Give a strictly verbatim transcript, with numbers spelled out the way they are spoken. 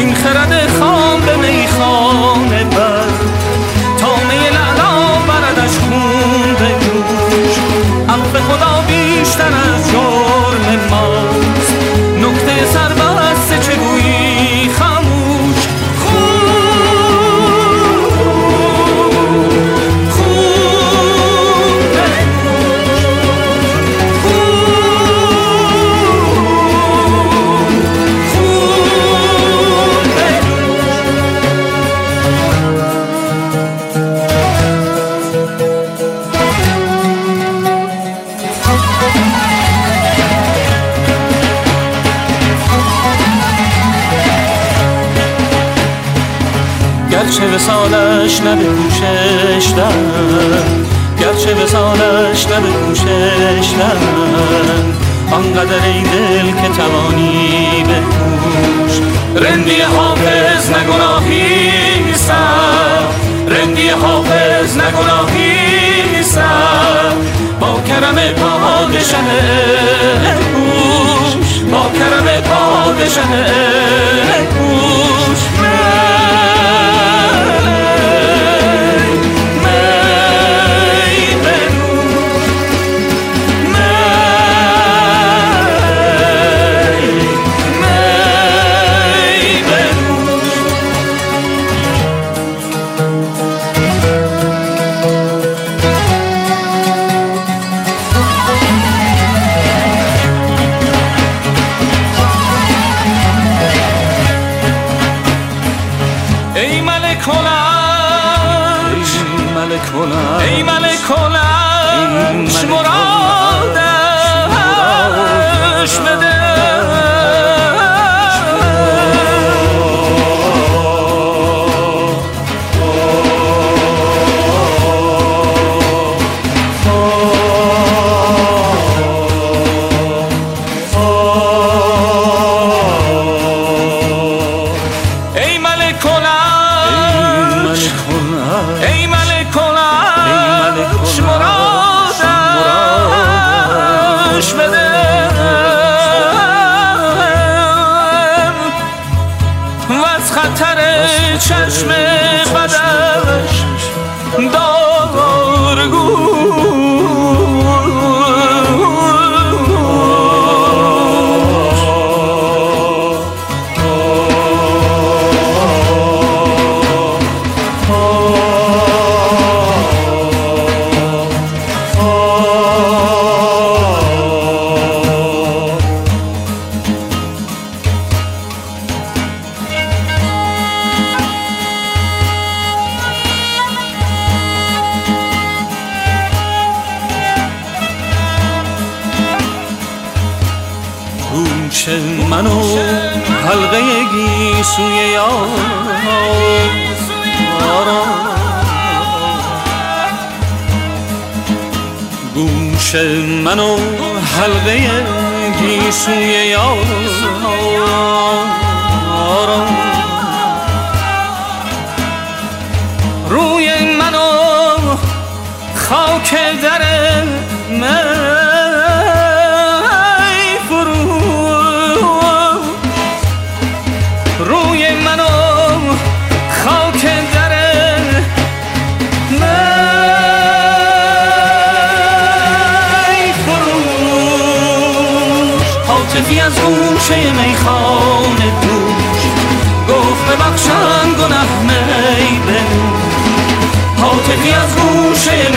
این خرد خام به میخانه بر تا می لعلا بردش خون به جوش. عفو خدا بیشتر از جرم ماست، نکته سربسته چه گویی خاموش. گرچه وصالش نه به کوشش در، گرچه وصالش نه به کوشش در، آنقدر ای دل که توانی بکوش. رندی حافظ نگناهی سر، رندی حافظ نگناهی سر، با کرم پادشه کوش، با کرم پادشه کوش. ای ملک هلش، ای ملک هلش، مرادش بده. ای ملک هلش، مرادش بده. و از خطر چشم بدش دارگو. گوش من و حلقه گیسوی یارم، گوش من و حلقه گیسوی یارم، روی من و خاک در من از گوشه میخانه دوش گفت ببخشن گناه می بنوش. حاطفی از گوشه